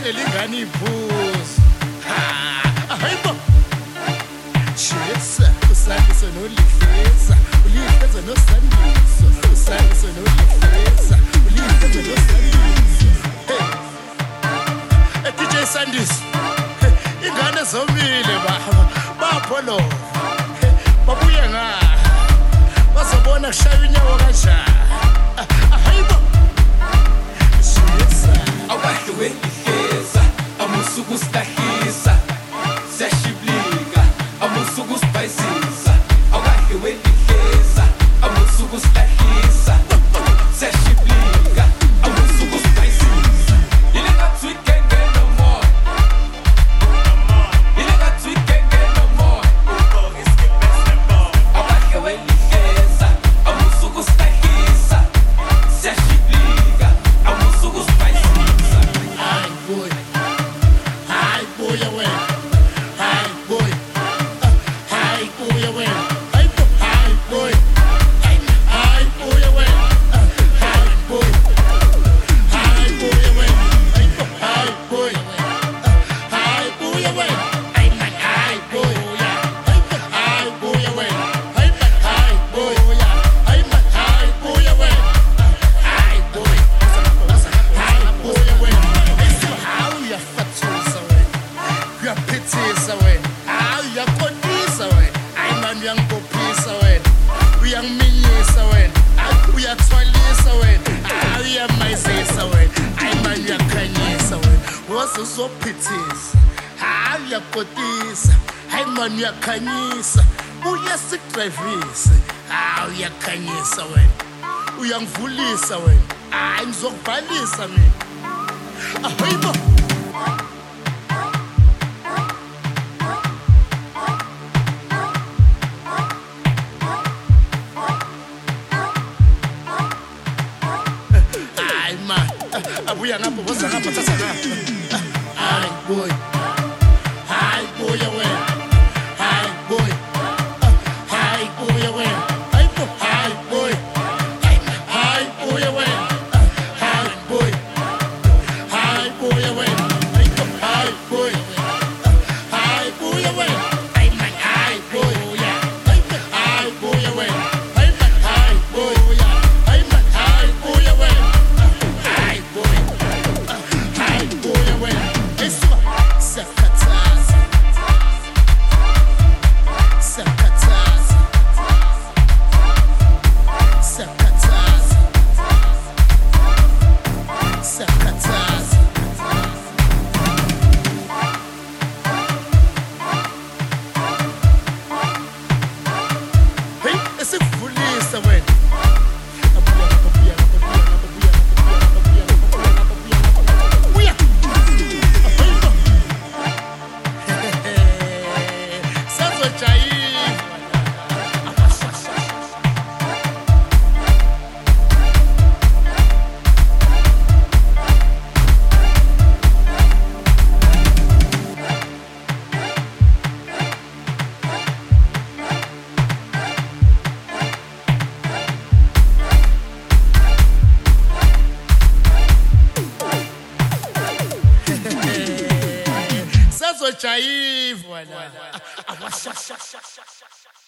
ngelingani iphuzu hayibo shisa usandiso nolihleza ulihleza nosandiso usandiso nolihleza ulihleza nosandiso DJ Sandiso ingane zomile bapholo babuye nga bazobona kushaya inyawo kanjani hayibo shisa awahle welihleza amusuku sihlahisa siyashiblika amusuku sibhayisisa awahle welihleza amusuku sihlahisa siyashiblika amusuku sibhayisisa ile ngathi weekend no more ile ngathi weekend no more awahle welihleza amusuku sihlahisa siyashiblika amusuku sibhayisisa Hi boy away hi boy away hi boy hi boy away hi boy away hi boy away hi man hi boy away hi boy hi man hi boy away hi boy away how you fatisa away you pitisa away how you kodisa away I man uyangibophisa wena uyangiminyisa wena uyathwalisa wena uyamazisa wena I man uyakhanyisa wena wozophithisa hayi uyakodisa I man uyakhanyisa uyasidrivisa hayi uyakhanyisa wena uyangivulisa wena hayi ngizokubhalisa mina ahayibo abuya ngapho boza ngapha thatha ngapha hi boy away hi boy away hi boy away hi boy away hi boy away I man hi boy away hi boy away Jayiv wena